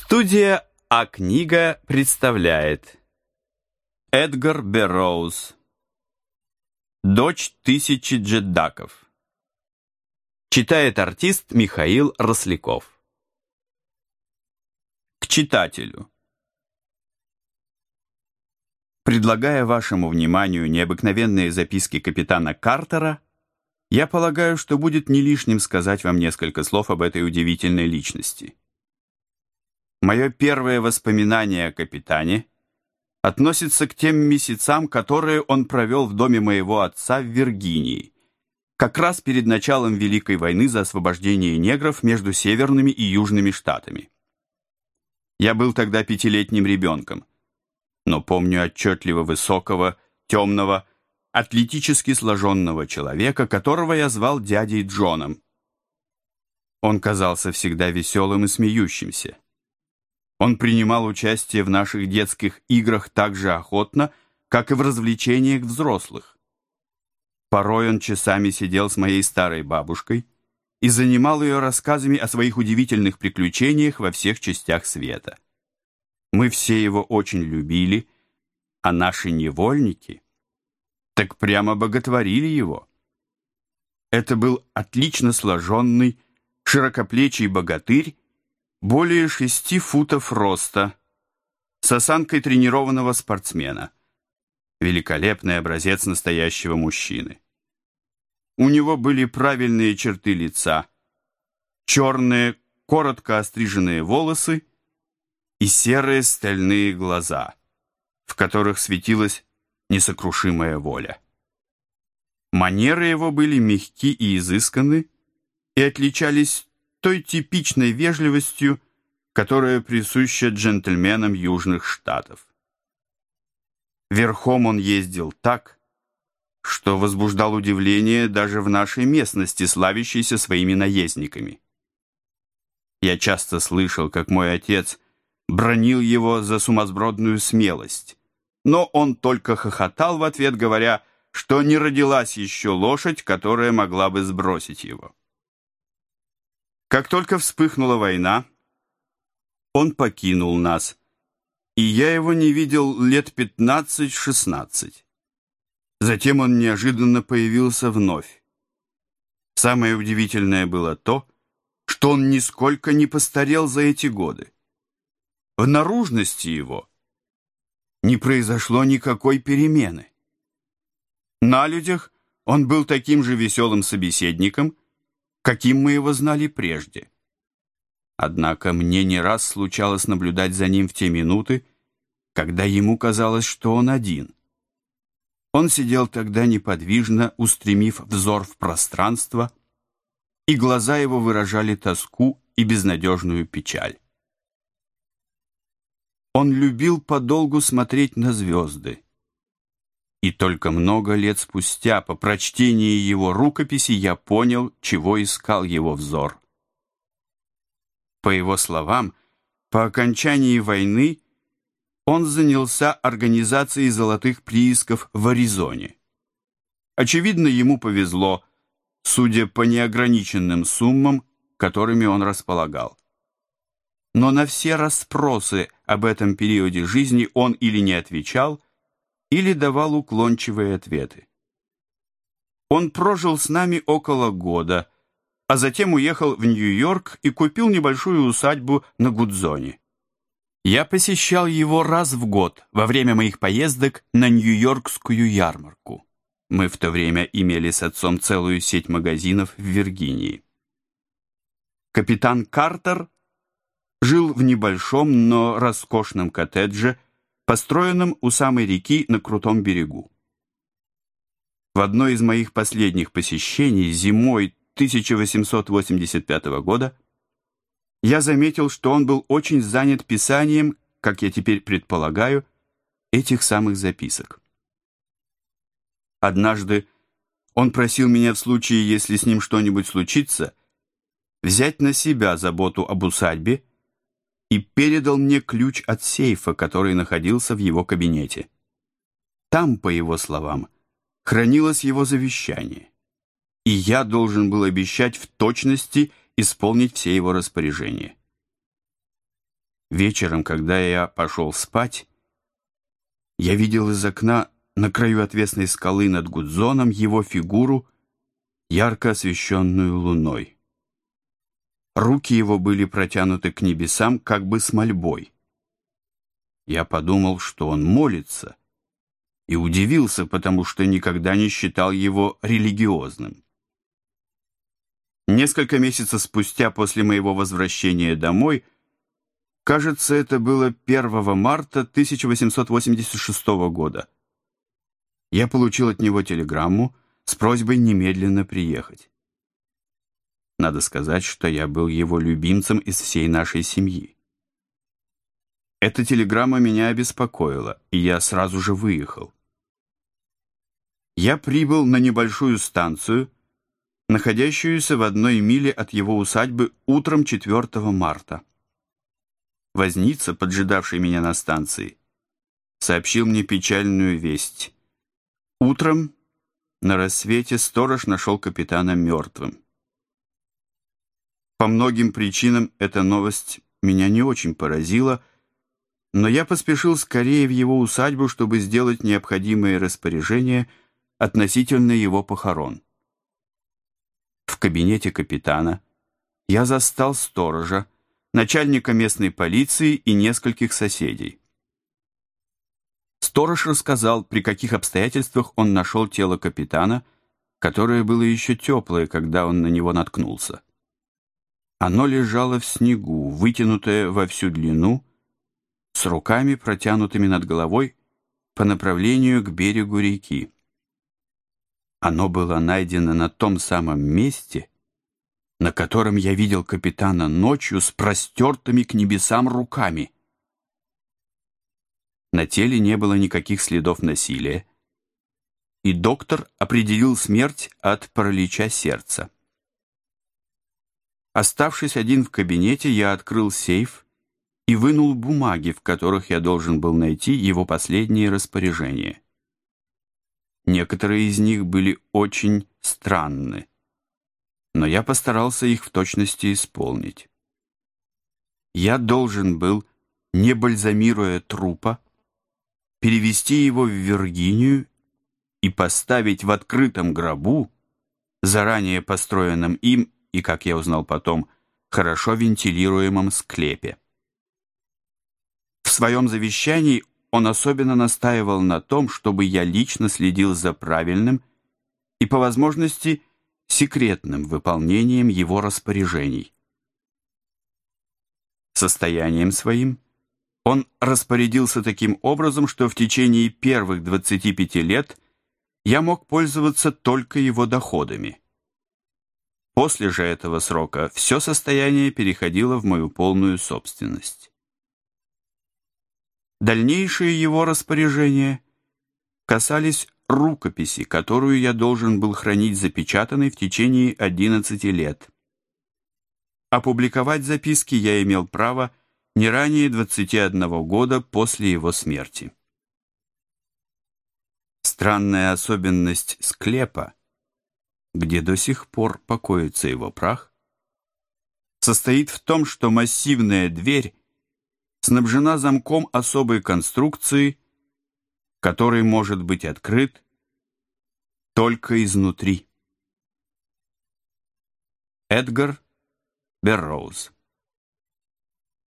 Студия А-книга представляет Эдгар Берроуз «Дочь тысячи джеддаков». Читает артист Михаил Росляков. К читателю. Предлагая вашему вниманию необыкновенные записки капитана Картера, я полагаю, что будет не лишним сказать вам несколько слов об этой удивительной личности. Мое первое воспоминание о капитане относится к тем месяцам, которые он провел в доме моего отца в Виргинии, как раз перед началом Великой войны за освобождение негров между северными и южными штатами. Я был тогда 5-летним ребенком, но помню отчетливо высокого, темного, атлетически сложенного человека, которого я звал дядей Джоном. Он казался всегда веселым и смеющимся. Он принимал участие в наших детских играх так же охотно, как и в развлечениях взрослых. Порой он часами сидел с моей старой бабушкой и занимал ее рассказами о своих удивительных приключениях во всех частях света. Мы все его очень любили, а наши невольники так прямо боготворили его. Это был отлично сложенный, широкоплечий богатырь, более 6 футов роста, с осанкой тренированного спортсмена. Великолепный образец настоящего мужчины. У него были правильные черты лица, черные, коротко остриженные волосы и серые стальные глаза, в которых светилась несокрушимая воля. Манеры его были мягки и изысканны и отличались той типичной вежливостью, которая присуща джентльменам Южных Штатов. Верхом он ездил так, что возбуждал удивление даже в нашей местности, славящейся своими наездниками. Я часто слышал, как мой отец бранил его за сумасбродную смелость, но он только хохотал в ответ, говоря, что не родилась еще лошадь, которая могла бы сбросить его. Как только вспыхнула война, он покинул нас, и я его не видел лет 15-16. Затем он неожиданно появился вновь. Самое удивительное было то, что он нисколько не постарел за эти годы. В наружности его не произошло никакой перемены. На людях он был таким же веселым собеседником, каким мы его знали прежде. Однако мне не раз случалось наблюдать за ним в те минуты, когда ему казалось, что он один. Он сидел тогда неподвижно, устремив взор в пространство, и глаза его выражали тоску и безнадежную печаль. Он любил подолгу смотреть на звезды, и только много лет спустя, по прочтении его рукописи, я понял, чего искал его взор. По его словам, по окончании войны он занялся организацией золотых приисков в Аризоне. Очевидно, ему повезло, судя по неограниченным суммам, которыми он располагал. Но на все расспросы об этом периоде жизни он или не отвечал, или давал уклончивые ответы. Он прожил с нами около года, а затем уехал в Нью-Йорк и купил небольшую усадьбу на Гудзоне. Я посещал его раз в год во время моих поездок на Нью-Йоркскую ярмарку. Мы в то время имели с отцом целую сеть магазинов в Виргинии. Капитан Картер жил в небольшом, но роскошном коттедже, построенном у самой реки на крутом берегу. В одно из моих последних посещений зимой 1885 года я заметил, что он был очень занят писанием, как я теперь предполагаю, этих самых записок. Однажды он просил меня в случае, если с ним что-нибудь случится, взять на себя заботу об усадьбе, и передал мне ключ от сейфа, который находился в его кабинете. Там, по его словам, хранилось его завещание, и я должен был обещать в точности исполнить все его распоряжения. Вечером, когда я пошел спать, я видел из окна на краю отвесной скалы над Гудзоном его фигуру, ярко освещенную луной. Руки его были протянуты к небесам, как бы с мольбой. Я подумал, что он молится, и удивился, потому что никогда не считал его религиозным. Несколько месяцев спустя после моего возвращения домой, кажется, это было 1 марта 1886 года, я получил от него телеграмму с просьбой немедленно приехать. Надо сказать, что я был его любимцем из всей нашей семьи. Эта телеграмма меня обеспокоила, и я сразу же выехал. Я прибыл на небольшую станцию, находящуюся в 1 миле от его усадьбы утром 4 марта. Возница, поджидавший меня на станции, сообщил мне печальную весть. Утром на рассвете сторож нашел капитана мертвым. По многим причинам эта новость меня не очень поразила, но я поспешил скорее в его усадьбу, чтобы сделать необходимые распоряжения относительно его похорон. В кабинете капитана я застал сторожа, начальника местной полиции и нескольких соседей. Сторож рассказал, при каких обстоятельствах он нашел тело капитана, которое было еще теплое, когда он на него наткнулся. Оно лежало в снегу, вытянутое во всю длину, с руками, протянутыми над головой по направлению к берегу реки. Оно было найдено на том самом месте, на котором я видел капитана ночью с простертыми к небесам руками. На теле не было никаких следов насилия, и доктор определил смерть от паралича сердца. Оставшись один в кабинете, я открыл сейф и вынул бумаги, в которых я должен был найти его последние распоряжения. Некоторые из них были очень странны, но я постарался их в точности исполнить. Я должен был, не бальзамируя трупа, перевести его в Виргинию и поставить в открытом гробу, заранее построенном им и, как я узнал потом, хорошо вентилируемом склепе. В своем завещании он особенно настаивал на том, чтобы я лично следил за правильным и, по возможности, секретным выполнением его распоряжений. Состоянием своим он распорядился таким образом, что в течение первых 25 лет я мог пользоваться только его доходами. После же этого срока все состояние переходило в мою полную собственность. Дальнейшие его распоряжения касались рукописи, которую я должен был хранить запечатанной в течение 11 лет. Опубликовать записки я имел право не ранее 21 года после его смерти. Странная особенность склепа, где до сих пор покоится его прах, состоит в том, что массивная дверь снабжена замком особой конструкции, который может быть открыт только изнутри. Эдгар Берроуз.